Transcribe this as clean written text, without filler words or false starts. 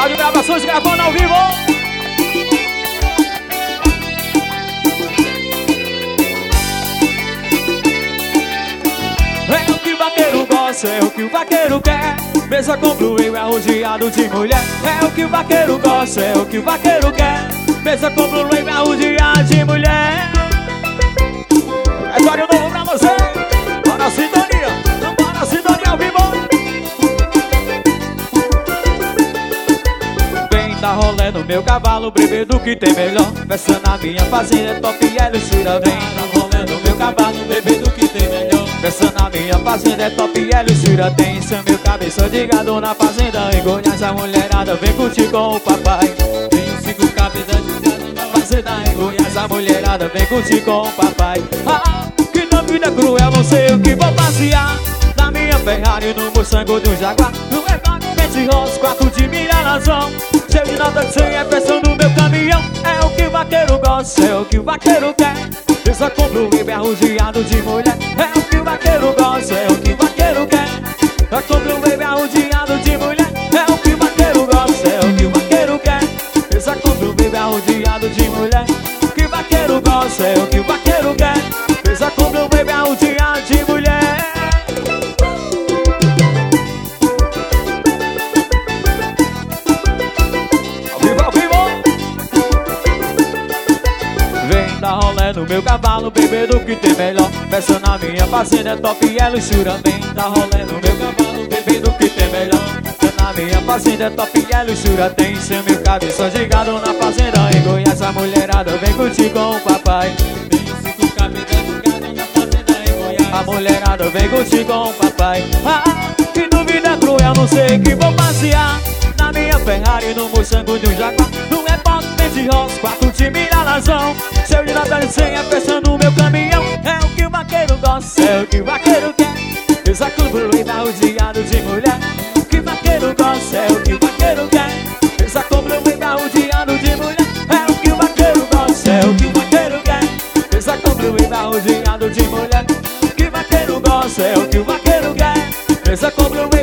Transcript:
Rádio Gravações gravando ao vivo. É o que o vaqueiro gosta, é o que o vaqueiro quer. Mesa com blueio é rodeado de mulher. É o que o vaqueiro gosta, é o que o vaqueiro quer. Mesa com blueio é rodeado de mulher. É história novo pra você. Bora a sintonia, bora a sintonia ao vivo. Vem dar rolê no meu cavalo, bebê do que tem melhor. Festa na minha fazenda, é top e é luxúria. Vem dar rolê no meu cavalo, bebê do que tem melhor. Festa na minha fazenda, é top e é luxúria. Tem seu meu cabeça de gado na fazenda. Em Goiás a mulherada vem curtir com o papai. Tem 5 cabeças de gado na fazenda. Em Goiás a mulherada vem curtir com o papai. Que na vida cruel não sei o que vou passear. Na minha Ferrari, no moçango de um Jaguar. No reboque, Pente Ross, 4 de milha na zão. Cheio de nota de 100, é pressão no meu caminhão. É o que o vaqueiro gosta, é o que o vaqueiro quer. Eu só compro o é rodeado de mulher. É o que o vaqueiro gosta, é o que o vaqueiro quer. Eu compro o baby rodeado de mulher. É o que o vaqueiro gosta, é o que o vaqueiro quer. Eu só compro o baby rodeado de mulher. O que o vaqueiro gosta, é o que o vaqueiro quer. Eu só compro o baby rodeado de mulher. Ao vivo! Vem dar rolê no meu cavalo, bebê do que tem melhor. Festa na minha fazenda, é top e é luxúria. Vem dar rolê no meu cavalo, bebê do que tem melhor. Festa na minha fazenda, é top e é luxúria. Tem seu meu cabeça de gado na fazenda. Em Goiás a mulherada vem curtir com o papai. Tem 5 cabeças de gado na fazenda. Em Goiás a mulherada vem curtir com o papai. Que dúvida cruel, não sei que vou passear. Na minha Ferrari, no moçango de um Jaguar. No reboque, Pente Ross, 4 de milha razão. Cheio de nota de 100, é pressão no meu caminhão. É o que o vaqueiro gosta, é o que o vaqueiro quer. Eu saco o blueio rodeado de mulher. O que o vaqueiro gosta, é o que o vaqueiro quer. Eu saco o blueio rodeado de mulher. É o que o vaqueiro gosta, é o que o vaqueiro quer. Eu saco o blueio rodeado de mulher. O que o vaqueiro gosta, é o que o vaqueiro quer. Eu saco o blueio